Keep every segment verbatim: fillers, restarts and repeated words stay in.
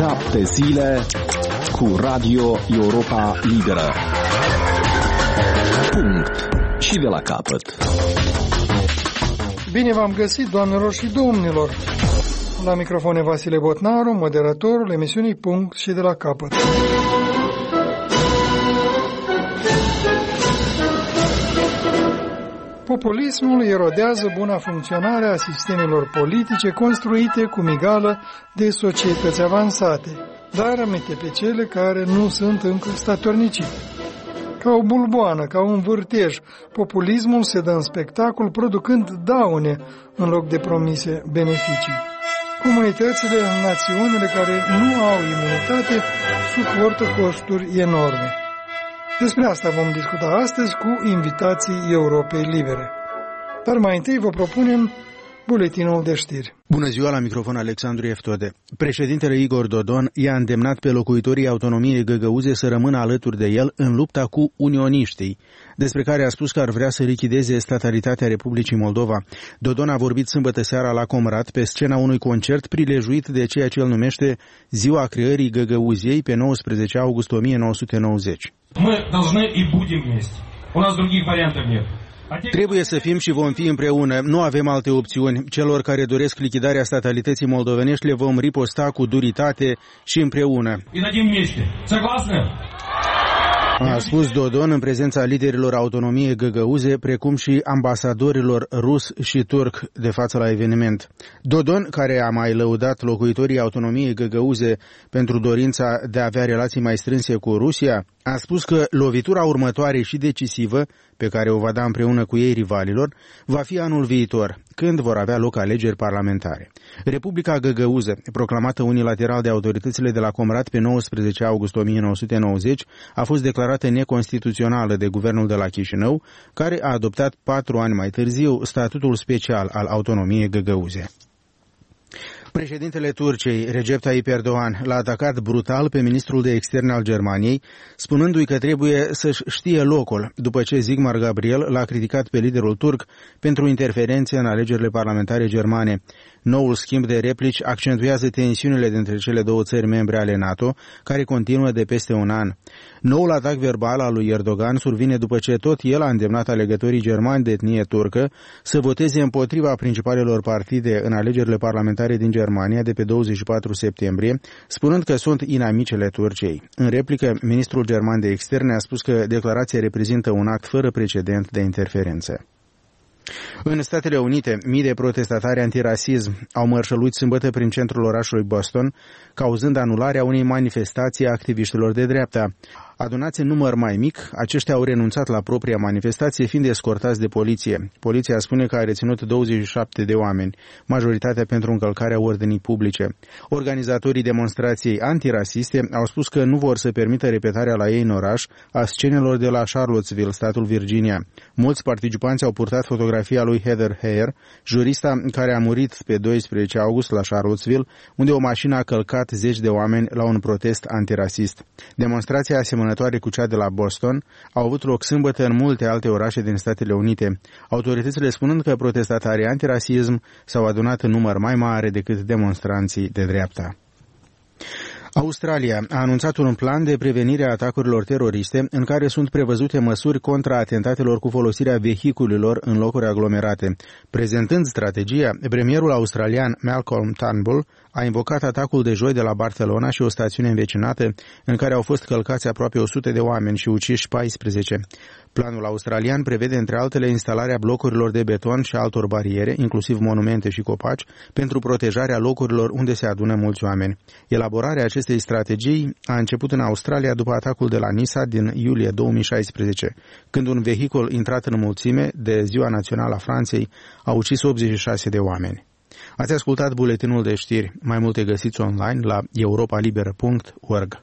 Șapte zile cu Radio Europa Liberă. Punct. Și de la capăt. Bine v-am găsit, doamnelor și domnilor. La microfon e Vasile Botnaru, moderatorul emisiunii Punct și de la capăt. Populismul erodează buna funcționare a sistemelor politice construite cu migală de societăți avansate, dar aminte pe cele care nu sunt încă statornicite. Ca o bulboană, ca un vârtej, populismul se dă în spectacol producând daune în loc de promise beneficii. Comunitățile, națiunile care nu au imunitate suportă costuri enorme. Despre asta vom discuta astăzi cu invitații Europei Libere. Dar mai întâi vă propunem buletinul de știri. Bună ziua, la microfon Alexandru Eftode. Președintele Igor Dodon i-a îndemnat pe locuitorii autonomiei găgăuze să rămână alături de el în lupta cu unioniștii, despre care a spus că ar vrea să lichideze statalitatea Republicii Moldova. Dodon a vorbit sâmbătă seara la Comrat pe scena unui concert prilejuit de ceea ce el numește Ziua Creării Găgăuziei pe nouăsprezece august o mie nouă sute nouăzeci. Мы должны и будем вместе. У нас других вариантов нет. Trebuie să fim și vom fi împreună. Nu avem alte opțiuni. Celor care doresc lichidarea statalității moldovenești le vom riposta cu duritate și împreună. A spus Dodon în prezența liderilor autonomiei găgăuze, precum și ambasadorilor rus și turc de față la eveniment. Dodon, care a mai lăudat locuitorii autonomiei găgăuze pentru dorința de a avea relații mai strânse cu Rusia, a spus că lovitura următoare și decisivă, pe care o va da împreună cu ei rivalilor, va fi anul viitor, când vor avea loc alegeri parlamentare. Republica Găgăuză, proclamată unilateral de autoritățile de la Comrat pe nouăsprezece august o mie nouă sute nouăzeci, a fost declarată neconstituțională de guvernul de la Chișinău, care a adoptat patru ani mai târziu statutul special al autonomiei găgăuze. Președintele Turciei, Recep Tayyip Erdogan, l-a atacat brutal pe ministrul de externe al Germaniei, spunându-i că trebuie să-și știe locul, după ce Sigmar Gabriel l-a criticat pe liderul turc pentru interferențe în alegerile parlamentare germane. Noul schimb de replici accentuează tensiunile dintre cele două țări membre ale NATO, care continuă de peste un an. Noul atac verbal al lui Erdogan survine după ce tot el a îndemnat alegătorii germani de etnie turcă să voteze împotriva principalelor partide în alegerile parlamentare din Germania de pe douăzeci și patru septembrie, spunând că sunt inamicele Turciei. În replică, ministrul german de externe a spus că declarația reprezintă un act fără precedent de interferență. În Statele Unite, mii de protestatari antirasism au mărșăluit sâmbătă prin centrul orașului Boston, cauzând anularea unei manifestații a activiștilor de dreapta. Adunați în număr mai mic, aceștia au renunțat la propria manifestație, fiind escortați de poliție. Poliția spune că a reținut douăzeci și șapte de oameni, majoritatea pentru încălcarea ordinii publice. Organizatorii demonstrației antirasiste au spus că nu vor să permită repetarea la ei în oraș a scenelor de la Charlottesville, statul Virginia. Mulți participanți au purtat fotografia lui Heather Heyer, jurista care a murit pe doisprezece august la Charlottesville, unde o mașină a călcat zeci de oameni la un protest antirasist. Demonstrația asemănătoare cu cea de la Boston au avut loc sâmbătă în multe alte orașe din Statele Unite, autoritățile spunând că protestatarii antirasism s-au adunat în număr mai mare decât demonstranții de dreapta. Australia a anunțat un plan de prevenire a atacurilor teroriste în care sunt prevăzute măsuri contra atentatelor cu folosirea vehiculelor în locuri aglomerate. Prezentând strategia, premierul australian Malcolm Turnbull a invocat atacul de joi de la Barcelona și o stațiune învecinată în care au fost călcați aproape o sută de oameni și uciși paisprezece. Planul australian prevede, între altele, instalarea blocurilor de beton și altor bariere, inclusiv monumente și copaci, pentru protejarea locurilor unde se adună mulți oameni. Elaborarea acestei strategii a început în Australia după atacul de la Nisa din iulie două mii șaisprezece, când un vehicul intrat în mulțime de Ziua Națională a Franței a ucis optzeci și șase de oameni. Ați ascultat buletinul de știri. Mai multe găsiți online la europa liberă punct org.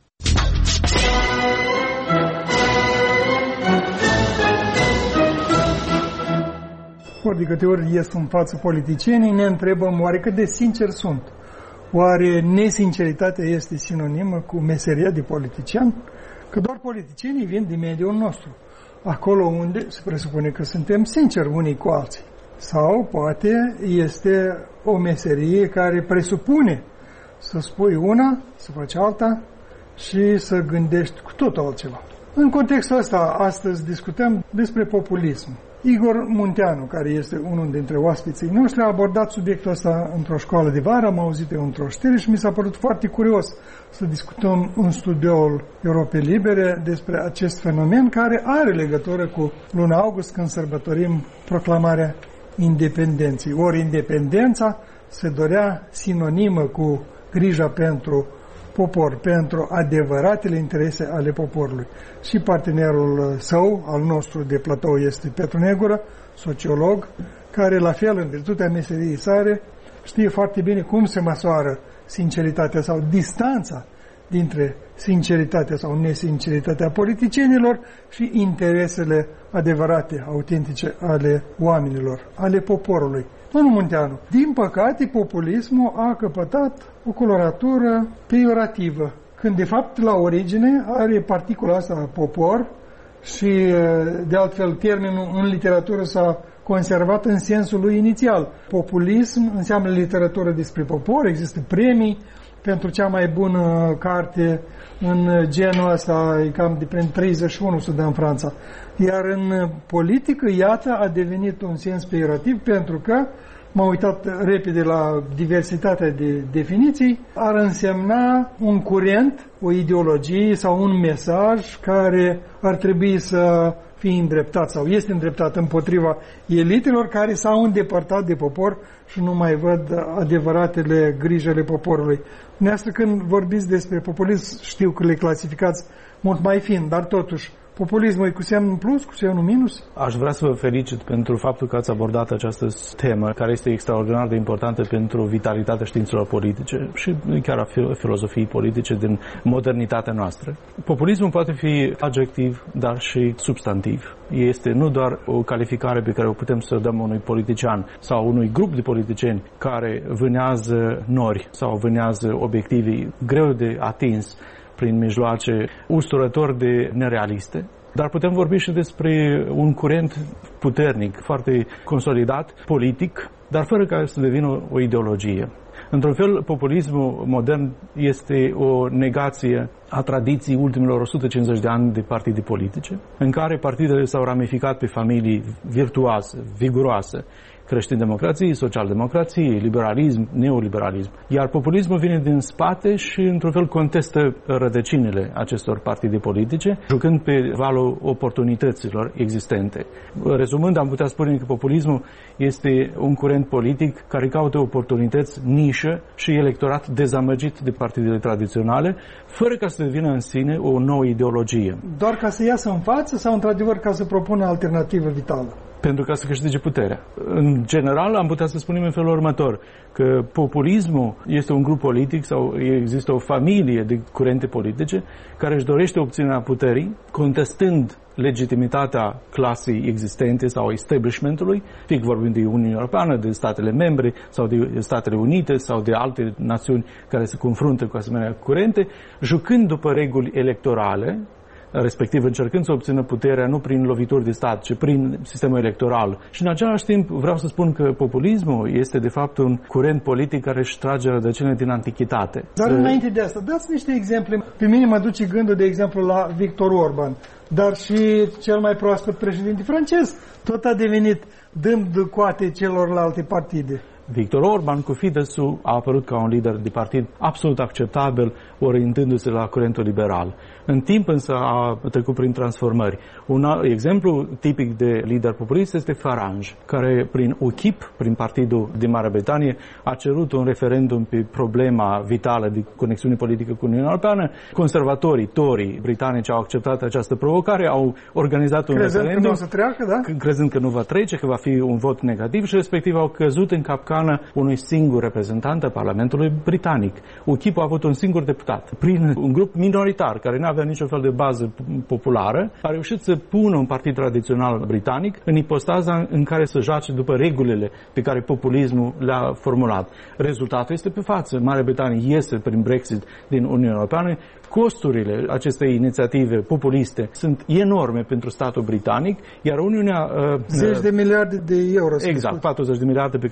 Ori de câte ori ies în față politicienii, ne întrebăm oare cât de sinceri sunt. Oare nesinceritatea este sinonimă cu meseria de politician? Că doar politicienii vin din mediul nostru, acolo unde se presupune că suntem sinceri unii cu alții. Sau poate este o meserie care presupune să spui una, să faci alta și să gândești cu totul altceva. În contextul ăsta, astăzi discutăm despre populism. Igor Munteanu, care este unul dintre oaspeții noștri, a abordat subiectul ăsta într-o școală de vară, am auzit eu într-o știre și mi s-a părut foarte curios să discutăm în studioul Europei Libere despre acest fenomen care are legătură cu luna august, când sărbătorim proclamarea independenței. Ori independența se dorea sinonimă cu grija pentru popor, pentru adevăratele interese ale poporului. Și partenerul său, al nostru de platou, este Petru Negură, sociolog, care, la fel, în virtutea meseriei sale, știe foarte bine cum se măsoară sinceritatea sau distanța dintre sinceritatea sau nesinceritatea politicienilor și interesele adevărate, autentice ale oamenilor, ale poporului. Domnul Munteanu, din păcate, populismul a căpătat o coloratură peiorativă, când de fapt la origine are particula asta popor și de altfel termenul în literatură s-a conservat în sensul lui inițial. Populism înseamnă literatură despre popor, există premii pentru cea mai bună carte în genul ăsta, e cam de prin treizeci și unu se dă în Franța. Iar în politică, iată, a devenit un sens peiorativ pentru că, m-am uitat repede la diversitatea de definiții, ar însemna un curent, o ideologie sau un mesaj care ar trebui să fie îndreptat sau este îndreptat împotriva elitelor care s-au îndepărtat de popor și nu mai văd adevăratele grijile poporului. Dumneavoastră, când vorbiți despre populism, știu că le clasificați mult mai fin, dar totuși, populismul e cu semnul plus, cu semnul minus? Aș vrea să vă felicit pentru faptul că ați abordat această temă, care este extraordinar de importantă pentru vitalitatea științelor politice și chiar a filozofiei politice din modernitatea noastră. Populismul poate fi adjectiv, dar și substantiv. Este nu doar o calificare pe care o putem să o dăm unui politician sau unui grup de politicieni care vânează nori sau vânează obiective greu de atins prin mijloace usturător de nerealiste, dar putem vorbi și despre un curent puternic, foarte consolidat, politic, dar fără ca să devină o ideologie. Într-un fel, populismul modern este o negație a tradiției ultimilor o sută cincizeci de ani de partide politice, în care partidele s-au ramificat pe familii virtuoase, viguroase, creștin-democrație, social-democrație, liberalism, neoliberalism. Iar populismul vine din spate și, într-un fel, contestă rădăcinile acestor partide politice, jucând pe valul oportunităților existente. Rezumând, am putea spune că populismul este un curent politic care caută oportunități, nișă și electorat dezamăgit de partidele tradiționale, fără ca să devină în sine o nouă ideologie. Doar ca să iasă în față sau, într-adevăr, ca să propună alternativă vitală? Pentru ca să câștige puterea. În general, am putea să spunem în felul următor, că populismul este un grup politic sau există o familie de curente politice care își dorește obținerea puterii, contestând legitimitatea clasei existente sau establishmentului, fie că vorbim de Uniunea Europeană, de statele membre sau de Statele Unite sau de alte națiuni care se confruntă cu asemenea curente, jucând după reguli electorale, respectiv încercând să obțină puterea nu prin lovituri de stat, ci prin sistemul electoral. Și în același timp vreau să spun că populismul este de fapt un curent politic care își trage rădăcini din antichitate. Dar să... înainte de asta, dați niște exemple. Pe mine mă duce gândul, de exemplu, la Victor Orban, dar și cel mai proaspăt președinte francez tot a devenit dând coate celorlalte partide. Victor Orban cu Fidesz-ul a apărut ca un lider de partid absolut acceptabil, orientându-se la curentul liberal. În timp însă a trecut prin transformări. Un exemplu tipic de lider populist este Farage, care prin U KIP, prin partidul din Marea Britanie, a cerut un referendum pe problema vitală de conexiune politică cu Uniunea Europeană. Conservatorii, Tory britanici au acceptat această provocare, au organizat un crezând referendum, că nu o să treacă, da? crezând că nu va trece, că va fi un vot negativ și respectiv au căzut în capcană unui singur reprezentant al Parlamentului britanic. U KIP a avut un singur deputat. Prin un grup minoritar care nu avea niciun fel de bază populară, a reușit să pună un partid tradițional britanic în ipostaza în care să joace după regulile pe care populismul le-a formulat. Rezultatul este pe față. Marea Britanie iese prin Brexit din Uniunea Europeană. Costurile acestei inițiative populiste sunt enorme pentru statul britanic, iar Uniunea... zece de miliarde de euro. Exact, patruzeci de miliarde pe care trebuie să-l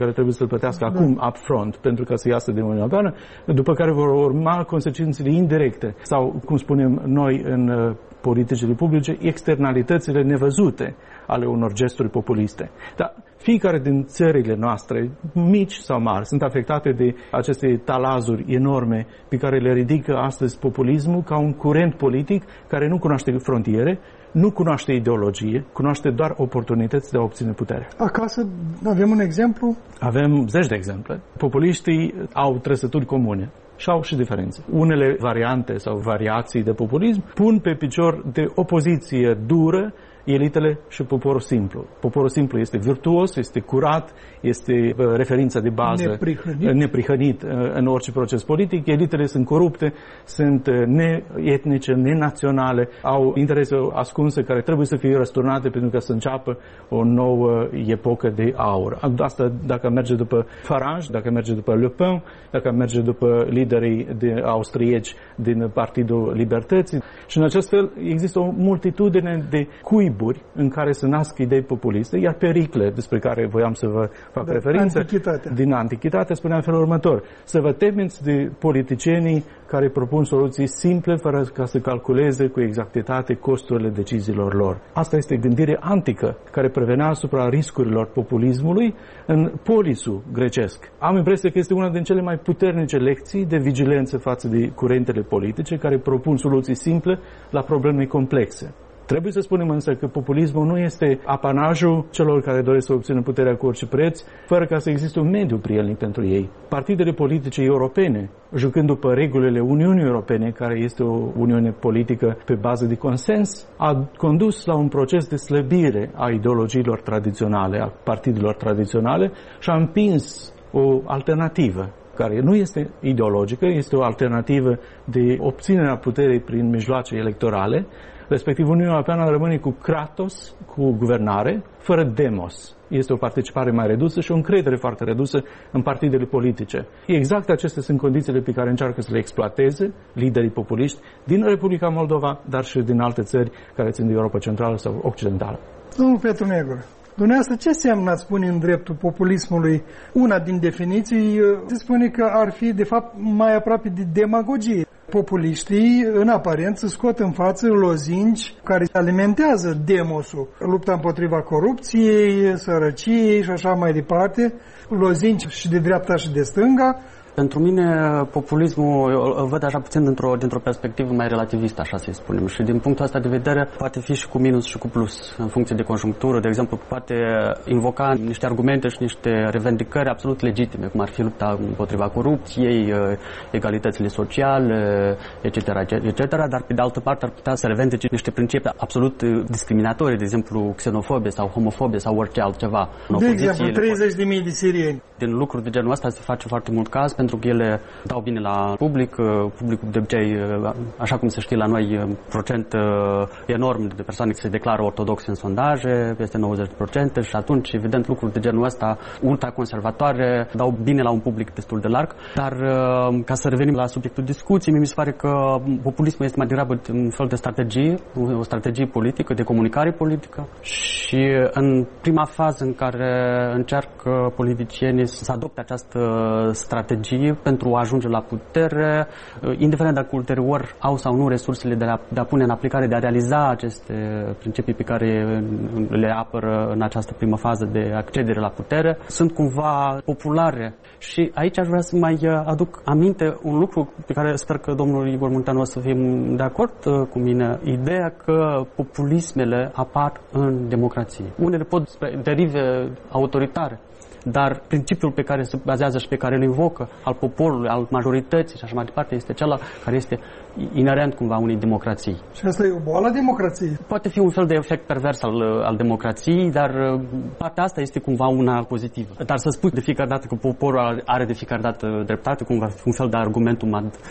plătească da. acum upfront pentru ca să iasă din Uniunea Europeană, după care vor urma consecințele indirecte sau, cum spunem noi în politicile publice, externalitățile nevăzute ale unor gesturi populiste. Dar fiecare din țările noastre, mici sau mari, sunt afectate de aceste talazuri enorme pe care le ridică astăzi populismul ca un curent politic care nu cunoaște frontiere, nu cunoaște ideologie, cunoaște doar oportunități de a obține putere. Acasă avem un exemplu? Avem zeci de exemple. Populiștii au trăsături comune și au și diferențe. Unele variante sau variații de populism pun pe picior de opoziție dură elitele și poporul simplu. Poporul simplu este virtuos, este curat, este referința de bază, neprihănit, neprihănit în orice proces politic. Elitele sunt corupte, sunt neetnice, nenaționale, au interese ascunse care trebuie să fie răsturnate pentru ca să înceapă o nouă epocă de aur. Asta dacă merge după Farage, dacă merge după Le Pen, dacă merge după liderii de austrieci din Partidul Libertății. Și în acest fel există o multitudine de cuiburi în care se nasc idei populiste, iar Pericle, despre care voiam să vă fac da, referință, antichitate. din antichitate, spunea în felul următor: să vă temeți de politicienii care propun soluții simple fără ca să calculeze cu exactitate costurile deciziilor lor. Asta este gândire antică care prevenea asupra riscurilor populismului în polisul grecesc. Am impresia că este una din cele mai puternice lecții de vigilență față de curentele politice care propun soluții simple la probleme complexe. Trebuie să spunem însă că populismul nu este apanajul celor care doresc să obțină puterea cu orice preț, fără ca să existe un mediu prielnic pentru ei. Partidele politice europene, jucând după regulile Uniunii Europene, care este o uniune politică pe bază de consens, a condus la un proces de slăbire a ideologiilor tradiționale, a partidelor tradiționale și a împins o alternativă care nu este ideologică, este o alternativă de obținerea puterii prin mijloace electorale, respectiv Uniunea Europeană rămâne cu kratos, cu guvernare, fără demos. Este o participare mai redusă și o încredere foarte redusă în partidele politice. Exact acestea sunt condițiile pe care încearcă să le exploateze liderii populiști din Republica Moldova, dar și din alte țări care țin de Europa Centrală sau Occidentală. Domnul Petru Negru, dumneavoastră ce seamnă ați spune în dreptul populismului? Una din definiții se spune că ar fi, de fapt, mai aproape de demagogie. Populiștii, în aparență, scot în față lozinci care alimentează demosul. Lupta împotriva corupției, sărăciei și așa mai departe. Lozinci și de dreapta și de stânga. Pentru mine, populismul îl văd așa puțin dintr-o, dintr-o perspectivă mai relativistă, așa să-i spunem. Și din punctul ăsta de vedere, poate fi și cu minus și cu plus, în funcție de conjunctură. De exemplu, poate invoca niște argumente și niște revendicări absolut legitime, cum ar fi lupta împotriva corupției, egalitățile sociale, et cetera, et cetera. Dar, pe de altă parte, ar putea să revendice niște principii absolut discriminatorii, de exemplu, xenofobie sau homofobie sau orice altceva. De exemplu, treizeci de mii de sirieni. Din lucruri de genul ăsta se face foarte mult caz, pentru că ele dau bine la public. Publicul de obicei, așa cum se știe la noi, procent enorm de persoane care se declară ortodoxe în sondaje, peste nouăzeci la sută, și atunci, evident, lucruri de genul ăsta ultraconservatoare dau bine la un public destul de larg. Dar, ca să revenim la subiectul discuției, mi se pare că populismul este mai degrabă un fel de strategie, o strategie politică, de comunicare politică, și în prima fază în care încearcă politicienii să adopte această strategie pentru a ajunge la putere, indiferent dacă ulterior au sau nu resursele de a, de a pune în aplicare, de a realiza aceste principii pe care le apără în această primă fază de accedere la putere, sunt cumva populare. Și aici aș vrea să mai aduc aminte un lucru pe care sper că domnul Igor Munteanu o să fim de acord cu mine, ideea că populismele apar în democrație. Unele pot derive autoritare, dar principiul pe care se bazează și pe care îl invocă al poporului, al majorității și așa mai departe, este cel care este inerent cumva unei democrații. Și asta e o boală a democrației. Poate fi un fel de efect pervers al, al democrației, dar partea asta este cumva una pozitivă. Dar să spui de fiecare dată că poporul are de fiecare dată dreptate, cumva un fel de argumentul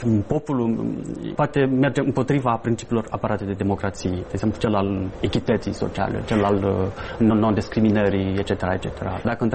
populul poate merge împotriva principiilor aparate de democrație, de exemplu cel al echității sociale, cel al non-discriminării, et cetera, et cetera. Dacă întrebăm oameni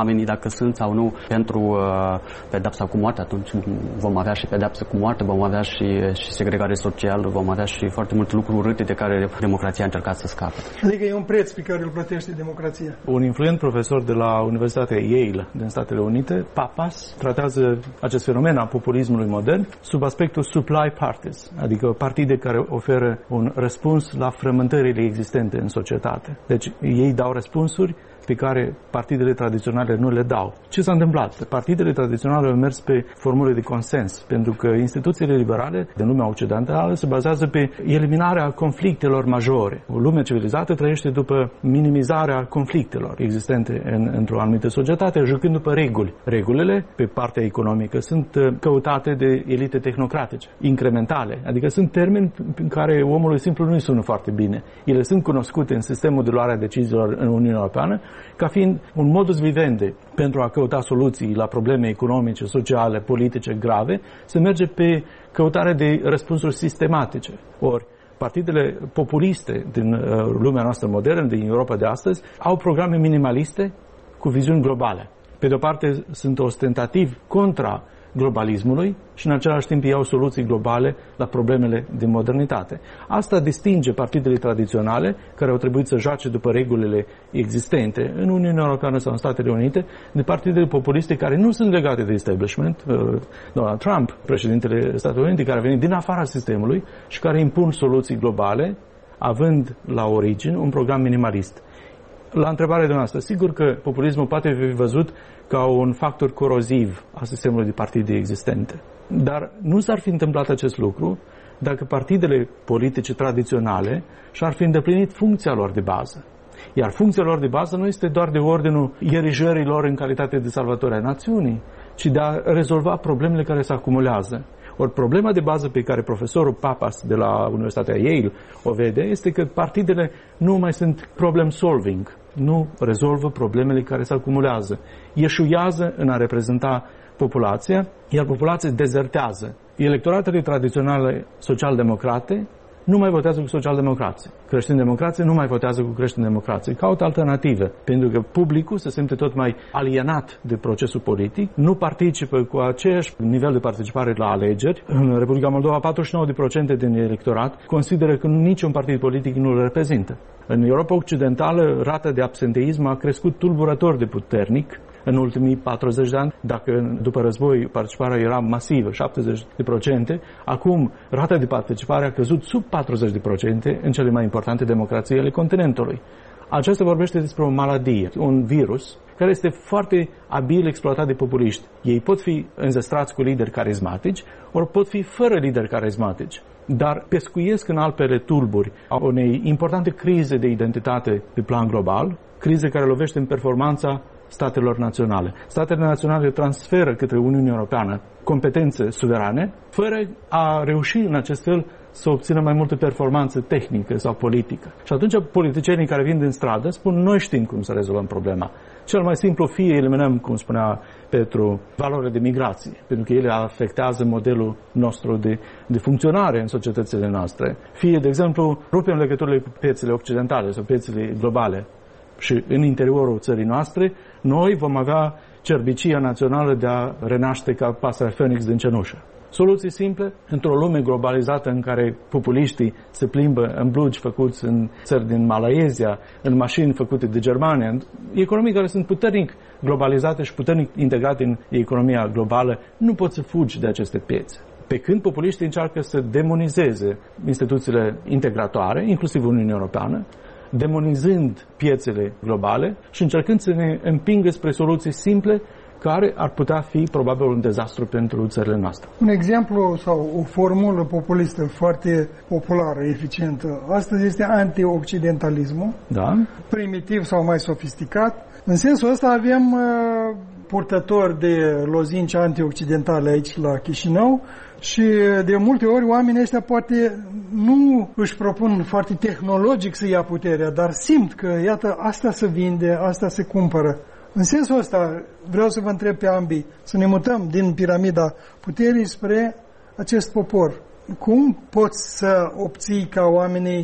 oamenii dacă sunt sau nu pentru uh, pedepsa cu moarte, atunci vom avea și pedepsa cu moarte, vom avea și, și segregare socială, vom avea și foarte multe lucruri urâte de care democrația a încercat să scape. Adică e un preț pe care îl plătește democrația. Un influent profesor de la Universitatea Yale din Statele Unite, Pappas, tratează acest fenomen a populismului modern sub aspectul supply parties, adică partide care oferă un răspuns la frământările existente în societate. Deci ei dau răspunsuri pe care partidele tradiționale nu le dau. Ce s-a întâmplat? Partidele tradiționale au mers pe formule de consens, pentru că instituțiile liberale din lumea occidentală se bazează pe eliminarea conflictelor majore. O lume civilizată trăiește după minimizarea conflictelor existente în, într-o anumită societate, jucând după reguli. Regulile, pe partea economică, sunt căutate de elite tehnocratice, incrementale, adică sunt termeni în care omului simplu nu-i sună foarte bine. Ele sunt cunoscute în sistemul de luare a deciziilor în Uniunea Europeană ca fiind un modus vivendi pentru a căuta soluții la probleme economice, sociale, politice grave, se merge pe căutare de răspunsuri sistematice. Ori, partidele populiste din uh, lumea noastră modernă, din Europa de astăzi, au programe minimaliste cu viziuni globale. Pe de o parte, sunt ostentativ contra globalismului și în același timp iau soluții globale la problemele din modernitate. Asta distinge partidele tradiționale, care au trebuit să joace după regulile existente în Uniunea Europeană sau în Statele Unite, de partidele populiste care nu sunt legate de establishment. Donald Trump, președintele Statelor Unite, care a venit din afara sistemului și care impun soluții globale, având la origine un program minimalist. La întrebarea dumneavoastră, sigur că populismul poate fi văzut ca un factor coroziv a sistemului de partide existente. Dar nu s-ar fi întâmplat acest lucru dacă partidele politice tradiționale și-ar fi îndeplinit funcția lor de bază. Iar funcția lor de bază nu este doar de ordinul ierijării lor în calitate de salvatori ai națiunii, ci de a rezolva problemele care se acumulează. Ori problema de bază pe care profesorul Pappas de la Universitatea Yale o vede este că partidele nu mai sunt problem solving, nu rezolvă problemele care se acumulează. Eșuiază în a reprezenta populația, iar populația dezertează. Electoratele tradiționale social-democrate nu mai votează cu social-democrații. Creștini-democrații nu mai votează cu creștini-democrații. Caută alternative, pentru că publicul se simte tot mai alienat de procesul politic, nu participă cu aceeași nivel de participare la alegeri. În Republica Moldova, patruzeci și nouă la sută din electorat consideră că niciun partid politic nu îl reprezintă. În Europa Occidentală, rata de absenteism a crescut tulburător de puternic în ultimii patruzeci de ani. Dacă după război participarea era masivă, șaptezeci la sută, acum rata de participare a căzut sub patruzeci la sută în cele mai importante democrații ale continentului. Aceasta vorbește despre o maladie, un virus care este foarte abil exploatat de populiști. Ei pot fi înzestrați cu lideri carismatici, ori pot fi fără lideri carismatici, dar pescuiesc în alpele tulburi a unei importante crize de identitate pe plan global, crize care lovește în performanța statelor naționale. Statele naționale transferă către Uniunea Europeană competențe suverane, fără a reuși în acest fel să obțină mai multă performanță tehnică sau politică. Și atunci politicienii care vin din stradă spun, noi știm cum să rezolvăm problema. Cel mai simplu, fie eliminăm, cum spunea Petru, valorile de migrație, pentru că ele afectează modelul nostru de, de funcționare în societățile noastre. Fie, de exemplu, rupem legăturile cu piețele occidentale sau piețele globale. Și în interiorul țării noastre, noi vom avea cerbicia națională de a renaște ca pasărea Phoenix din cenușă. Soluții simple, într-o lume globalizată în care populiștii se plimbă în blugi făcuți în țări din Malaezia, în mașini făcute de Germania, în economii care sunt puternic globalizate și puternic integrate în economia globală, nu poți să fugi de aceste piețe. Pe când populiștii încearcă să demonizeze instituțiile integratoare, inclusiv Uniunea Europeană, demonizând piețele globale și încercând să ne împingă spre soluții simple care ar putea fi probabil un dezastru pentru țările noastre. Un exemplu sau o formulă populistă foarte populară, eficientă, astăzi este anti-occidentalismul, da? Primitiv sau mai sofisticat. În sensul ăsta avem uh, purtători de lozinci anti-occidentale aici la Chișinău și de multe ori oamenii ăștia poate nu își propun foarte tehnologic să ia puterea, dar simt că, iată, asta se vinde, asta se cumpără. În sensul ăsta vreau să vă întreb pe ambii, să ne mutăm din piramida puterii spre acest popor. Cum poți să obții ca oamenii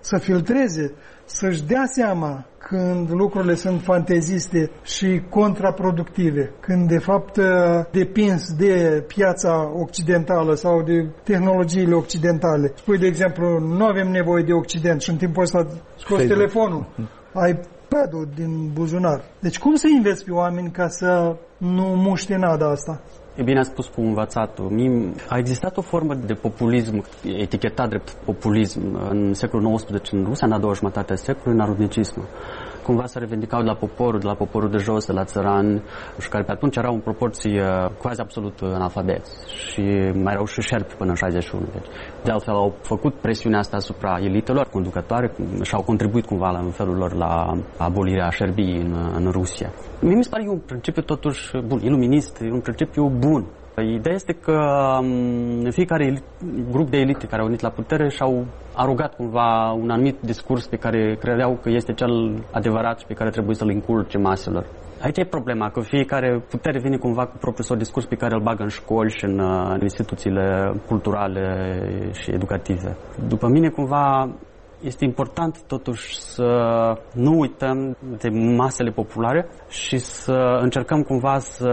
să filtreze, să-și dea seama când lucrurile sunt fanteziste și contraproductive, când de fapt depins de piața occidentală sau de tehnologiile occidentale. Spui, de exemplu, nu avem nevoie de Occident și în timpul ăsta scoți telefonul, ai iPad-ul din buzunar. Deci cum să înveți pe oameni ca să nu muște nada asta? E bine a spus cu învățatul. A existat o formă de populism, etichetat drept populism, în secolul nouăsprezece în Rusia, în a doua jumătate a secolului, narudnicismul. Cumva se revendicau de la poporul, de la poporul de jos, de la țărani, și care pe atunci erau în proporții quasi absolut analfabeți și mai erau și șerpi până în șaizeci și unu. Deci, de altfel au făcut presiunea asta asupra elitelor conducătoare și au contribuit cumva în felul lor la abolirea șerbii în, în Rusia. Mie mi se pare un principiu totuși bun, iluminist, un principiu bun. Ideea este că fiecare grup de elite care au venit la putere și-au arogat cumva un anumit discurs pe care credeau că este cel adevărat și pe care trebuie să-l inculce maselor. Aici e problema, că fiecare putere vine cumva cu propriul său discurs pe care îl bagă în școli și în, în instituțiile culturale și educative. După mine, cumva, este important totuși să nu uităm de masele populare și să încercăm cumva să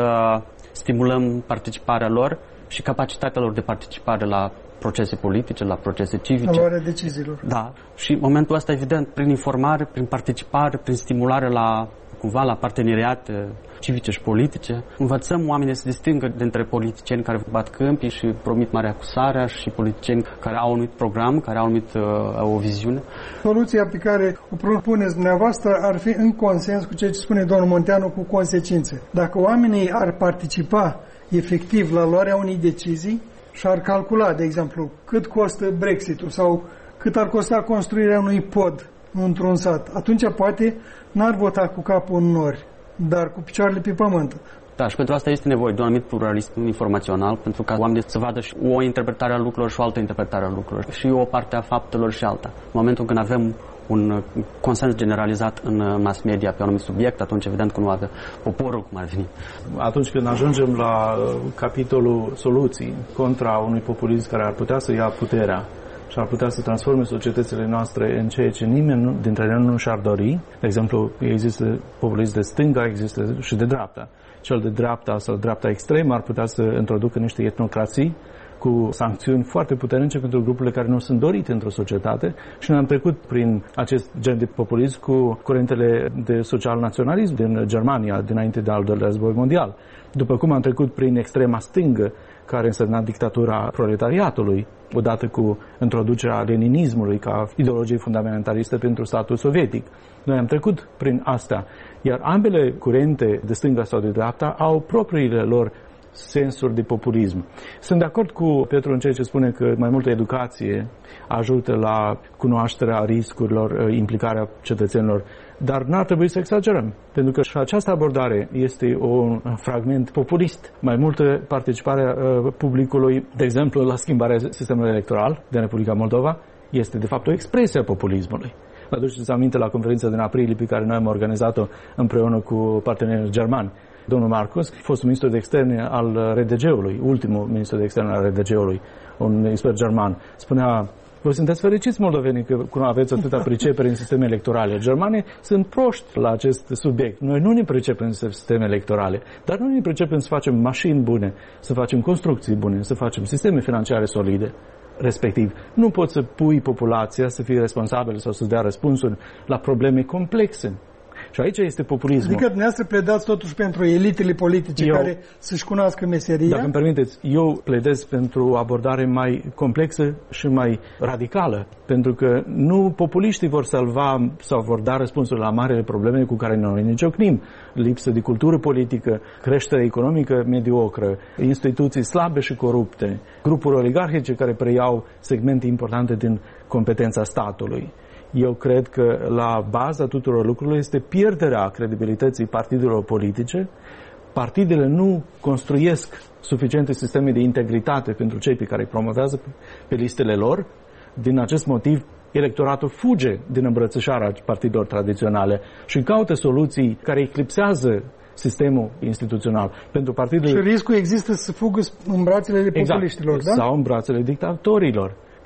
stimulăm participarea lor și capacitatea lor de participare la procese politice, la procese civice. La luarea deciziilor. Da. Și în momentul ăsta, evident, prin informare, prin participare, prin stimulare la, cumva, la parteneriate civice și politice, învățăm oamenii să distingă dintre politicieni care bat câmpii și promit mare acusarea și politicieni care au un anumit program, care au anumit, uh, o viziune. Soluția pe care o propuneți dumneavoastră ar fi în consens cu ceea ce spune domnul Munteanu, cu consecințe. Dacă oamenii ar participa efectiv la luarea unei decizii și ar calcula, de exemplu, cât costă Brexit-ul sau cât ar costa construirea unui pod într-un sat, atunci poate n-ar vota cu capul în nori, dar cu picioarele pe pământ. Da, și pentru asta este nevoie de un anumit pluralism informațional, pentru ca oamenii să vadă și o interpretare a lucrurilor și o altă interpretare a lucrurilor, și o parte a faptelor și alta. În momentul când avem un consens generalizat în mass media pe un anumit subiect, atunci evident că nu avea poporul cum ar veni. Atunci când ajungem la capitolul soluții contra unui populism care ar putea să ia puterea și ar putea să transforme societățile noastre în ceea ce nimeni dintre ele nu și-ar dori. De exemplu, există populism de stânga, există și de dreapta. Cel de dreapta sau dreapta extremă ar putea să introducă niște etnocrații cu sancțiuni foarte puternice pentru grupurile care nu sunt dorite într-o societate, și ne-am trecut prin acest gen de populism cu curentele de social-naționalism din Germania dinainte de al doilea război mondial. După cum am trecut prin extrema stângă, care însemna dictatura proletariatului, odată cu introducerea leninismului ca ideologie fundamentalistă pentru statul sovietic. Noi am trecut prin asta, iar ambele curente de stânga sau de dreapta au propriile lor sensuri de populism. Sunt de acord cu Petru în ceea ce spune că mai multă educație ajută la cunoașterea riscurilor, implicarea cetățenilor, dar n-ar trebui să exagerăm, pentru că și această abordare este un fragment populist. Mai multă participare uh, publicului, de exemplu, la schimbarea sistemului electoral din Republica Moldova, este de fapt o expresie a populismului. Vă aduceți aminte la conferința din aprilie pe care noi am organizat-o împreună cu partenerii germani. Domnul Marcus, fostul ministru de externe al R D G-ului, ultimul ministru de externe al R D G-ului, un expert german, spunea: voi sunteți fericiți, moldovenii, că nu aveți atâta pricepere în sisteme electorale. Germanii sunt proști la acest subiect. Noi nu ne pricepem în sisteme electorale, dar nu ne pricepem să facem mașini bune, să facem construcții bune, să facem sisteme financiare solide. Respectiv, nu poți să pui populația să fie responsabilă sau să dea răspunsuri la probleme complexe. Și aici este populismul. Adică dumneavoastră pledați totuși pentru elitele politice eu, care să-și cunoască meseria? Dacă îmi permiteți, eu pledez pentru o abordare mai complexă și mai radicală, pentru că nu populiștii vor salva sau vor da răspunsuri la marele probleme cu care noi ne ciocnim. Lipsă de cultură politică, creștere economică mediocră, instituții slabe și corupte, grupuri oligarhice care preiau segmente importante din competența statului. Eu cred că la baza tuturor lucrurilor este pierderea credibilității partidelor politice. Partidele nu construiesc suficiente sisteme de integritate pentru cei pe care îi promovează pe listele lor. Din acest motiv, electoratul fuge din îmbrățișarea partidelor tradiționale și caută soluții care eclipsează sistemul instituțional. Pentru partidele... Și riscul există să fugă în brațele populiștilor, exact, da? Sau în brațele dictatorilor,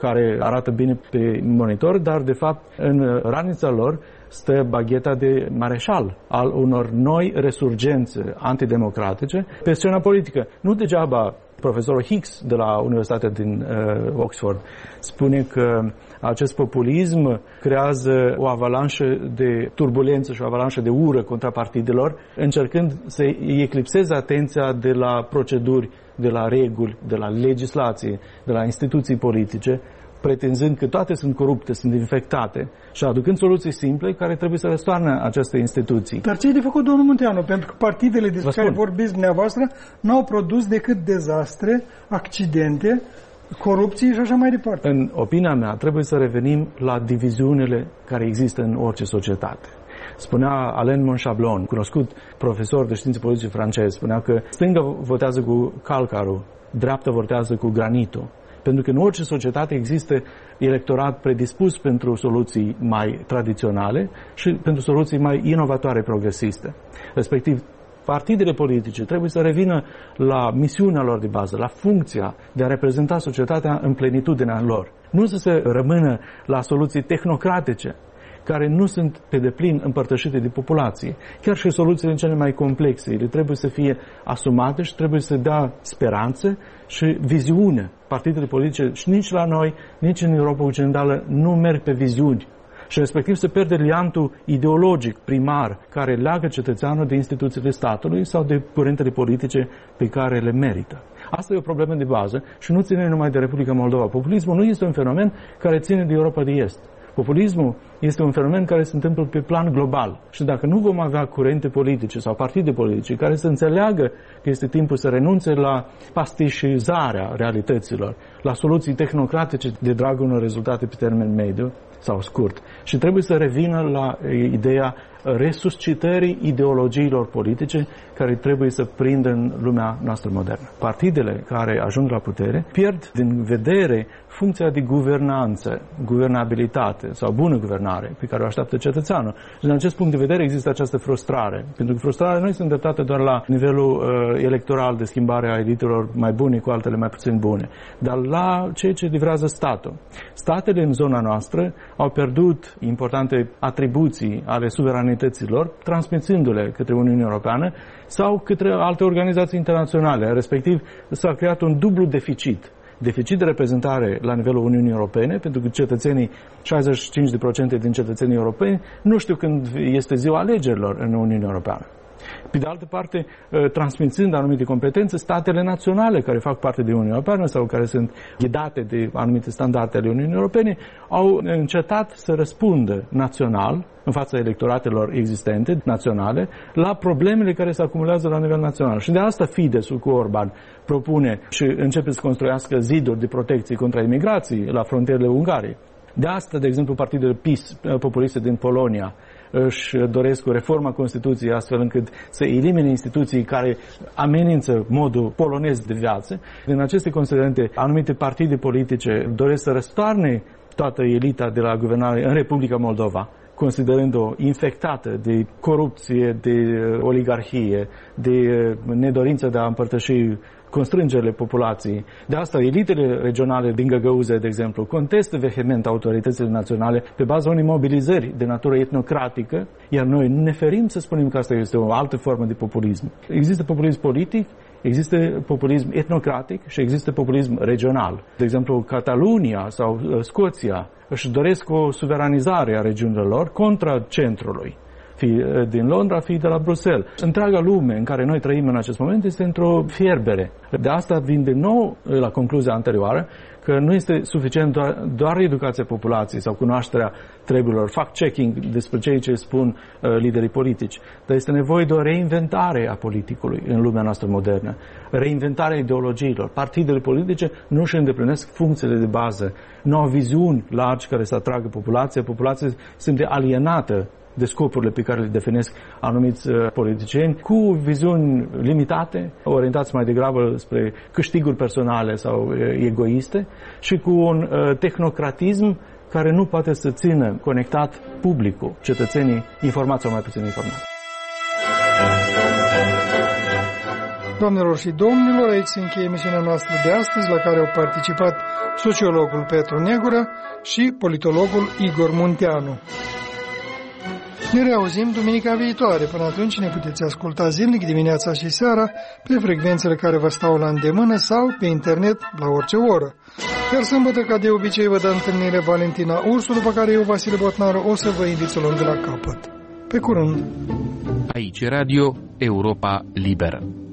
care arată bine pe monitor, dar de fapt în ranița lor stă bagheta de mareșal al unor noi resurgențe antidemocratice pe scena politică. Nu degeaba profesorul Hicks de la Universitatea din uh, Oxford spune că acest populism creează o avalanșă de turbulență și o avalanșă de ură contra partidelor, încercând să eclipseze atenția de la proceduri, de la reguli, de la legislație, de la instituții politice, pretinzând că toate sunt corupte, sunt infectate și aducând soluții simple care trebuie să răstoarne aceste instituții. Dar ce e de făcut, domnul Munteanu? Pentru că partidele despre care vorbiți dumneavoastră n-au produs decât dezastre, accidente, corupție și așa mai departe. În opinia mea, trebuie să revenim la diviziunile care există în orice societate. Spunea Alain Monchablon, cunoscut profesor de științe politice francez, spunea că stânga votează cu calcarul, dreapta votează cu granitul. Pentru că în orice societate există electorat predispus pentru soluții mai tradiționale și pentru soluții mai inovatoare, progresiste. Respectiv, partidele politice trebuie să revină la misiunea lor de bază, la funcția de a reprezenta societatea în plenitudinea lor. Nu să se rămână la soluții tehnocratice, care nu sunt pe deplin împărtășite de populație. Chiar și soluțiile cele mai complexe, ele trebuie să fie asumate și trebuie să dea speranță și viziune. Partidele politice și nici la noi, nici în Europa Occidentală nu merg pe viziuni. Și respectiv se pierde liantul ideologic primar care leagă cetățeanul de instituțiile statului sau de curentele politice pe care le merită. Asta e o problemă de bază și nu ține numai de Republica Moldova. Populismul nu este un fenomen care ține de Europa de Est. Populismul este un fenomen care se întâmplă pe plan global și dacă nu vom avea curente politice sau partide politice care să înțeleagă că este timpul să renunțe la pastișizarea realităților, la soluții tehnocratice de dragul unor rezultate pe termen mediu sau scurt și trebuie să revină la ideea resuscitării ideologiilor politice care trebuie să prindă în lumea noastră modernă. Partidele care ajung la putere pierd din vedere funcția de guvernanță, guvernabilitate sau bună guvernare pe care o așteaptă cetățeanul. Și din acest punct de vedere există această frustrare. Pentru că frustrarea nu este îndreptată doar la nivelul uh, electoral de schimbare a elitelor mai bune cu altele mai puțin bune, dar la ceea ce livrează statul. Statele în zona noastră au pierdut importante atribuții ale suveranităților, transmițându-le către Uniunea Europeană sau către alte organizații internaționale. Respectiv, s-a creat un dublu deficit. Deficit de reprezentare la nivelul Uniunii Europene, pentru că cetățenii, șaizeci și cinci la sută din cetățenii europeni, nu știu când este ziua alegerilor în Uniunea Europeană. Pe de altă parte, transmițând anumite competențe, statele naționale care fac parte din Uniunea Europeană sau care sunt ghidate de anumite standarde ale Uniunii Europene, au încetat să răspundă național, în fața electoratelor existente, naționale, la problemele care se acumulează la nivel național. Și de asta Fidesz-ul cu Orban propune și începe să construiască ziduri de protecție contra imigrației la frontierele Ungariei. De asta, de exemplu, partidele P I S populiste din Polonia își doresc o reformă a Constituției astfel încât să elimine instituții care amenință modul polonez de viață. Din aceste considerente, anumite partide politice doresc să răstoarne toată elita de la guvernare în Republica Moldova, considerând-o infectată de corupție, de oligarhie, de nedorință de a împărtăși constrângerile populației. De asta, elitele regionale din Găgăuze, de exemplu, contestă vehement autoritățile naționale pe baza unei mobilizări de natură etnocratică, iar noi ne ferim să spunem că asta este o altă formă de populism. Există populism politic, există populism etnocratic și există populism regional. De exemplu, Catalunia sau Scoția își doresc o suveranizare a regiunilor lor contra centrului, fie din Londra, fie de la Bruxelles. Întreaga lume în care noi trăim în acest moment este într-o fierbere. De asta vin din nou la concluzia anterioară că nu este suficient doar, doar educația populației sau cunoașterea treburilor, fact-checking despre ceea ce spun uh, liderii politici, dar este nevoie de o reinventare a politicului în lumea noastră modernă, reinventarea ideologiilor. Partidele politice nu își îndeplinesc funcțiile de bază, nu au viziuni largi care să atragă populația, populația este alienată de scopurile pe care le definesc anumiți uh, politicieni, cu viziuni limitate, orientați mai degrabă spre câștiguri personale sau uh, egoiste și cu un uh, tehnocratism care nu poate să țină conectat publicul, cetățenii informați sau mai puțin informați. Doamnelor și domnilor, aici se încheie emisiunea noastră de astăzi, la care au participat sociologul Petru Negură și politologul Igor Munteanu. Ne reauzim duminica viitoare. Până atunci ne puteți asculta zilnic dimineața și seara pe frecvențele care vă stau la îndemână sau pe internet la orice oră. Iar sâmbătă, ca de obicei, vă dă întâlnire Valentina Ursu, după care eu, Vasile Botnaru, o să vă invit să luăm de la capăt. Pe curând! Aici Radio Europa Liberă.